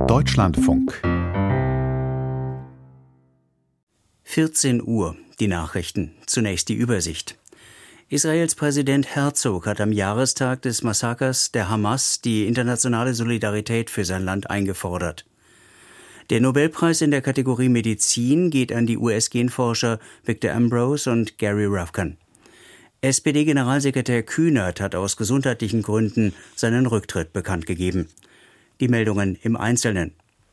Deutschlandfunk 14 Uhr, die Nachrichten. Zunächst die Übersicht. Israels Präsident Herzog hat am Jahrestag des Massakers der Hamas die internationale Solidarität für sein Land eingefordert. Der Nobelpreis in der Kategorie Medizin geht an die US-Genforscher Victor Ambrose und Gary Ruvkun. SPD-Generalsekretär Kühnert hat aus gesundheitlichen Gründen seinen Rücktritt bekannt gegeben. Die Meldungen im Einzelnen.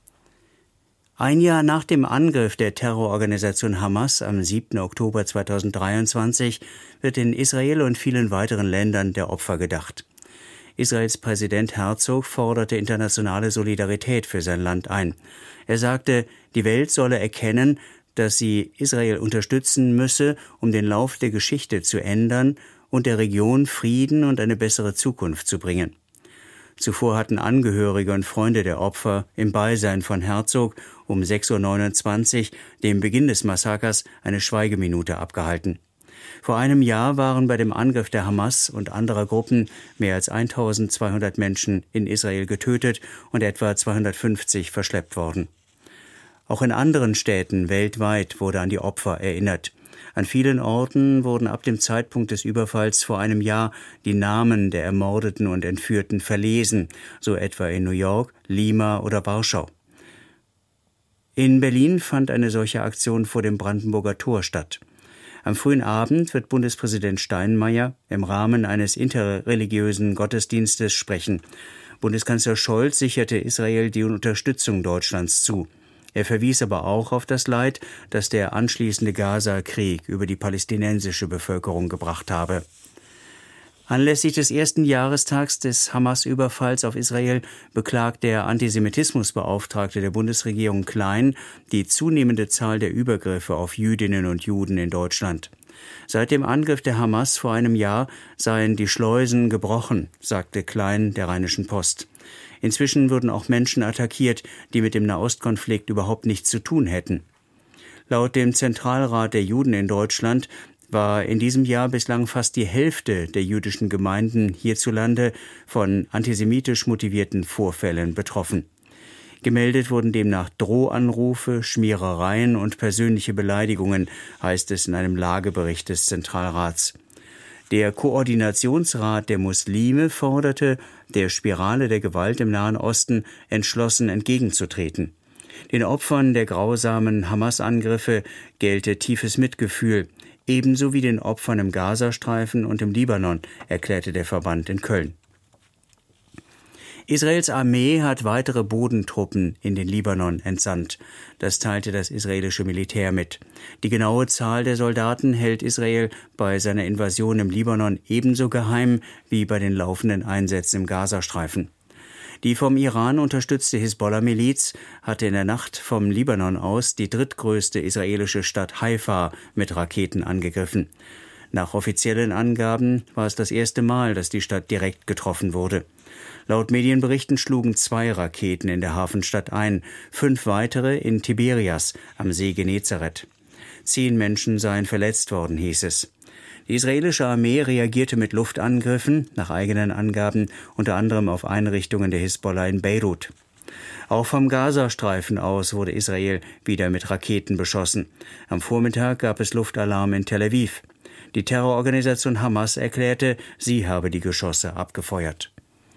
Ein Jahr nach dem Angriff der Terrororganisation Hamas am 7. Oktober 2023 wird in Israel und vielen weiteren Ländern der Opfer gedacht. Israels Präsident Herzog forderte internationale Solidarität für sein Land ein. Er sagte, die Welt solle erkennen, dass sie Israel unterstützen müsse, um den Lauf der Geschichte zu ändern und der Region Frieden und eine bessere Zukunft zu bringen. Zuvor hatten Angehörige und Freunde der Opfer im Beisein von Herzog um 6.29 Uhr, dem Beginn des Massakers, eine Schweigeminute abgehalten. Vor einem Jahr waren bei dem Angriff der Hamas und anderer Gruppen mehr als 1.200 Menschen in Israel getötet und etwa 250 verschleppt worden. Auch in anderen Städten weltweit wurde an die Opfer erinnert. An vielen Orten wurden ab dem Zeitpunkt des Überfalls vor einem Jahr die Namen der Ermordeten und Entführten verlesen, so etwa in New York, Lima oder Warschau. In Berlin fand eine solche Aktion vor dem Brandenburger Tor statt. Am frühen Abend wird Bundespräsident Steinmeier im Rahmen eines interreligiösen Gottesdienstes sprechen. Bundeskanzler Scholz sicherte Israel die Unterstützung Deutschlands zu. Er verwies aber auch auf das Leid, das der anschließende Gaza-Krieg über die palästinensische Bevölkerung gebracht habe. Anlässlich des ersten Jahrestags des Hamas-Überfalls auf Israel beklagt der Antisemitismusbeauftragte der Bundesregierung Klein die zunehmende Zahl der Übergriffe auf Jüdinnen und Juden in Deutschland. Seit dem Angriff der Hamas vor einem Jahr seien die Schleusen gebrochen, sagte Klein der Rheinischen Post. Inzwischen würden auch Menschen attackiert, die mit dem Nahostkonflikt überhaupt nichts zu tun hätten. Laut dem Zentralrat der Juden in Deutschland war in diesem Jahr bislang fast die Hälfte der jüdischen Gemeinden hierzulande von antisemitisch motivierten Vorfällen betroffen. Gemeldet wurden demnach Drohanrufe, Schmierereien und persönliche Beleidigungen, heißt es in einem Lagebericht des Zentralrats. Der Koordinationsrat der Muslime forderte, der Spirale der Gewalt im Nahen Osten entschlossen entgegenzutreten. Den Opfern der grausamen Hamas-Angriffe gelte tiefes Mitgefühl, ebenso wie den Opfern im Gazastreifen und im Libanon, erklärte der Verband in Köln. Israels Armee hat weitere Bodentruppen in den Libanon entsandt. Das teilte das israelische Militär mit. Die genaue Zahl der Soldaten hält Israel bei seiner Invasion im Libanon ebenso geheim wie bei den laufenden Einsätzen im Gazastreifen. Die vom Iran unterstützte Hisbollah-Miliz hatte in der Nacht vom Libanon aus die drittgrößte israelische Stadt Haifa mit Raketen angegriffen. Nach offiziellen Angaben war es das erste Mal, dass die Stadt direkt getroffen wurde. Laut Medienberichten schlugen 2 Raketen in der Hafenstadt ein, 5 weitere in Tiberias am See Genezareth. 10 Menschen seien verletzt worden, hieß es. Die israelische Armee reagierte mit Luftangriffen, nach eigenen Angaben unter anderem auf Einrichtungen der Hisbollah in Beirut. Auch vom Gazastreifen aus wurde Israel wieder mit Raketen beschossen. Am Vormittag gab es Luftalarm in Tel Aviv. Die Terrororganisation Hamas erklärte, sie habe die Geschosse abgefeuert.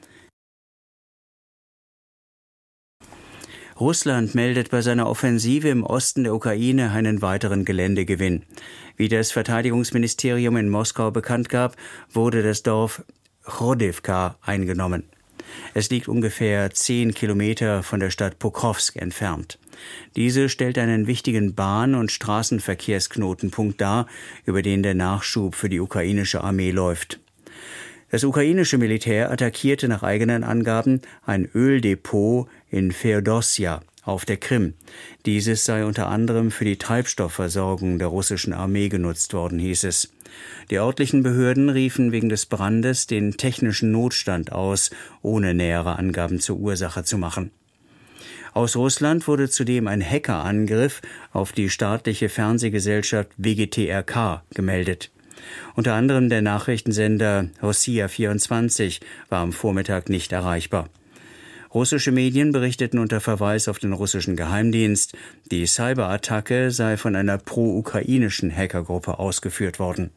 Russland meldet bei seiner Offensive im Osten der Ukraine einen weiteren Geländegewinn. Wie das Verteidigungsministerium in Moskau bekannt gab, wurde das Dorf Chrodiwka eingenommen. Es liegt ungefähr 10 Kilometer von der Stadt Pokrovsk entfernt. Diese stellt einen wichtigen Bahn- und Straßenverkehrsknotenpunkt dar, über den der Nachschub für die ukrainische Armee läuft. Das ukrainische Militär attackierte nach eigenen Angaben ein Öldepot in Feodossia auf der Krim. Dieses sei unter anderem für die Treibstoffversorgung der russischen Armee genutzt worden, hieß es. Die örtlichen Behörden riefen wegen des Brandes den technischen Notstand aus, ohne nähere Angaben zur Ursache zu machen. Aus Russland wurde zudem ein Hackerangriff auf die staatliche Fernsehgesellschaft WGTRK gemeldet. Unter anderem der Nachrichtensender Rossiya 24 war am Vormittag nicht erreichbar. Russische Medien berichteten unter Verweis auf den russischen Geheimdienst, die Cyberattacke sei von einer pro-ukrainischen Hackergruppe ausgeführt worden.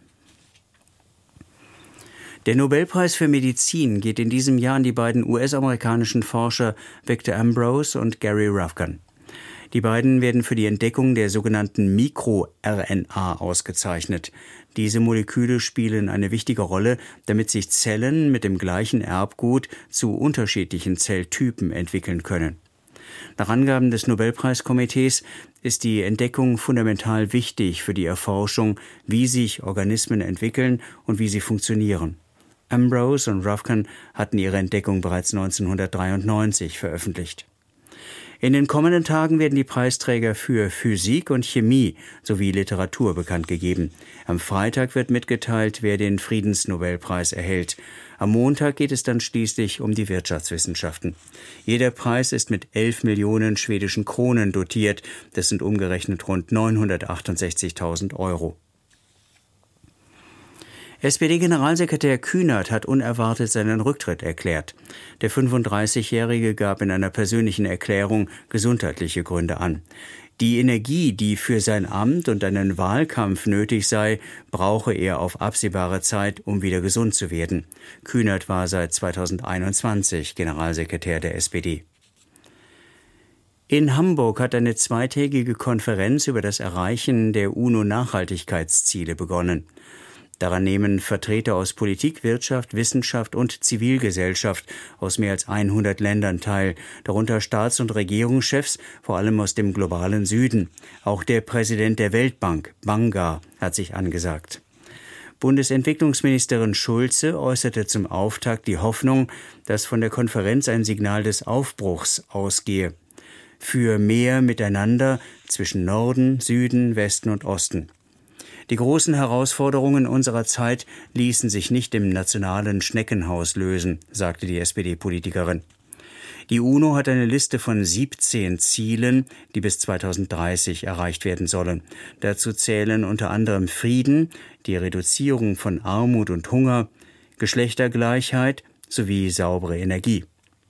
Der Nobelpreis für Medizin geht in diesem Jahr an die beiden US-amerikanischen Forscher Victor Ambros und Gary Ruvkun. Die beiden werden für die Entdeckung der sogenannten MikroRNA ausgezeichnet. Diese Moleküle spielen eine wichtige Rolle, damit sich Zellen mit dem gleichen Erbgut zu unterschiedlichen Zelltypen entwickeln können. Nach Angaben des Nobelpreiskomitees ist die Entdeckung fundamental wichtig für die Erforschung, wie sich Organismen entwickeln und wie sie funktionieren. Ambros und Ruvkun hatten ihre Entdeckung bereits 1993 veröffentlicht. In den kommenden Tagen werden die Preisträger für Physik und Chemie sowie Literatur bekannt gegeben. Am Freitag wird mitgeteilt, wer den Friedensnobelpreis erhält. Am Montag geht es dann schließlich um die Wirtschaftswissenschaften. Jeder Preis ist mit 11 Millionen schwedischen Kronen dotiert. Das sind umgerechnet rund 968.000 Euro. SPD-Generalsekretär Kühnert hat unerwartet seinen Rücktritt erklärt. Der 35-Jährige gab in einer persönlichen Erklärung gesundheitliche Gründe an. Die Energie, die für sein Amt und einen Wahlkampf nötig sei, brauche er auf absehbare Zeit, um wieder gesund zu werden. Kühnert war seit 2021 Generalsekretär der SPD. In Hamburg hat eine zweitägige Konferenz über das Erreichen der UNO-Nachhaltigkeitsziele begonnen. Daran nehmen Vertreter aus Politik, Wirtschaft, Wissenschaft und Zivilgesellschaft aus mehr als 100 Ländern teil, darunter Staats- und Regierungschefs, vor allem aus dem globalen Süden. Auch der Präsident der Weltbank, Banga, hat sich angesagt. Bundesentwicklungsministerin Schulze äußerte zum Auftakt die Hoffnung, dass von der Konferenz ein Signal des Aufbruchs ausgehe. Für mehr Miteinander zwischen Norden, Süden, Westen und Osten. Die großen Herausforderungen unserer Zeit ließen sich nicht im nationalen Schneckenhaus lösen, sagte die SPD-Politikerin. Die UNO hat eine Liste von 17 Zielen, die bis 2030 erreicht werden sollen. Dazu zählen unter anderem Frieden, die Reduzierung von Armut und Hunger, Geschlechtergleichheit sowie saubere Energie.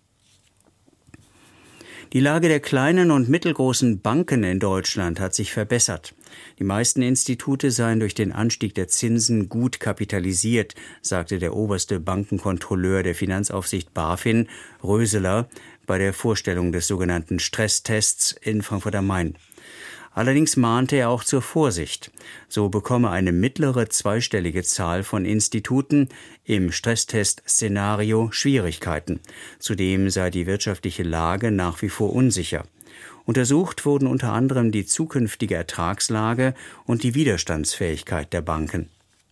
Die Lage der kleinen und mittelgroßen Banken in Deutschland hat sich verbessert. Die meisten Institute seien durch den Anstieg der Zinsen gut kapitalisiert, sagte der oberste Bankenkontrolleur der Finanzaufsicht BaFin, Röseler, bei der Vorstellung des sogenannten Stresstests in Frankfurt am Main. Allerdings mahnte er auch zur Vorsicht. So bekomme eine mittlere zweistellige Zahl von Instituten im Stresstest-Szenario Schwierigkeiten. Zudem sei die wirtschaftliche Lage nach wie vor unsicher. Untersucht wurden unter anderem die zukünftige Ertragslage und die Widerstandsfähigkeit der Banken.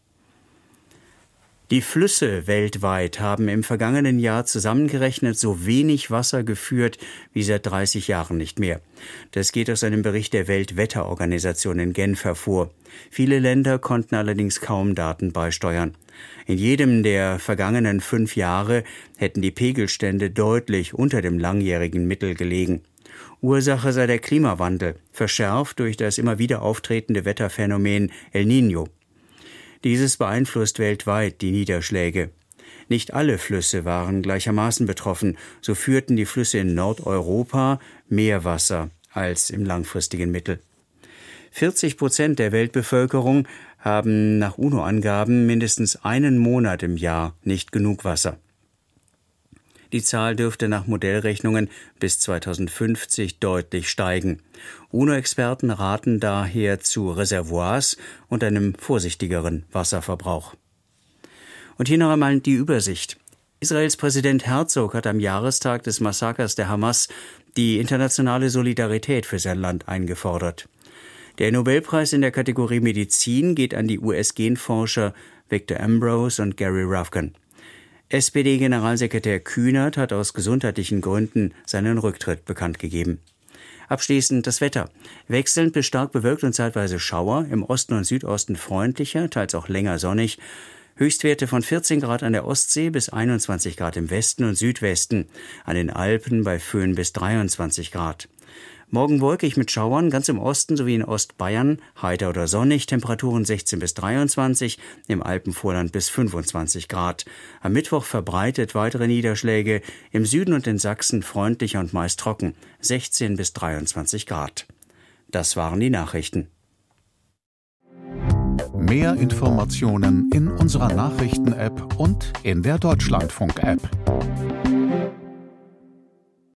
Die Flüsse weltweit haben im vergangenen Jahr zusammengerechnet so wenig Wasser geführt wie seit 30 Jahren nicht mehr. Das geht aus einem Bericht der Weltwetterorganisation in Genf hervor. Viele Länder konnten allerdings kaum Daten beisteuern. In jedem der vergangenen 5 Jahre hätten die Pegelstände deutlich unter dem langjährigen Mittel gelegen. Ursache sei der Klimawandel, verschärft durch das immer wieder auftretende Wetterphänomen El Niño. Dieses beeinflusst weltweit die Niederschläge. Nicht alle Flüsse waren gleichermaßen betroffen. So führten die Flüsse in Nordeuropa mehr Wasser als im langfristigen Mittel. 40% der Weltbevölkerung haben nach UNO-Angaben mindestens einen Monat im Jahr nicht genug Wasser. Die Zahl dürfte nach Modellrechnungen bis 2050 deutlich steigen. UNO-Experten raten daher zu Reservoirs und einem vorsichtigeren Wasserverbrauch. Und hier noch einmal die Übersicht. Israels Präsident Herzog hat am Jahrestag des Massakers der Hamas die internationale Solidarität für sein Land eingefordert. Der Nobelpreis in der Kategorie Medizin geht an die US-Genforscher Victor Ambros und Gary Ruvkun. SPD-Generalsekretär Kühnert hat aus gesundheitlichen Gründen seinen Rücktritt bekannt gegeben. Abschließend das Wetter. Wechselnd bis stark bewölkt und zeitweise Schauer, im Osten und Südosten freundlicher, teils auch länger sonnig. Höchstwerte von 14 Grad an der Ostsee bis 21 Grad im Westen und Südwesten. An den Alpen bei Föhn bis 23 Grad. Morgen wolkig mit Schauern, ganz im Osten sowie in Ostbayern, heiter oder sonnig, Temperaturen 16 bis 23, im Alpenvorland bis 25 Grad. Am Mittwoch verbreitet weitere Niederschläge, im Süden und in Sachsen freundlicher und meist trocken, 16 bis 23 Grad. Das waren die Nachrichten. Mehr Informationen in unserer Nachrichten-App und in der Deutschlandfunk-App.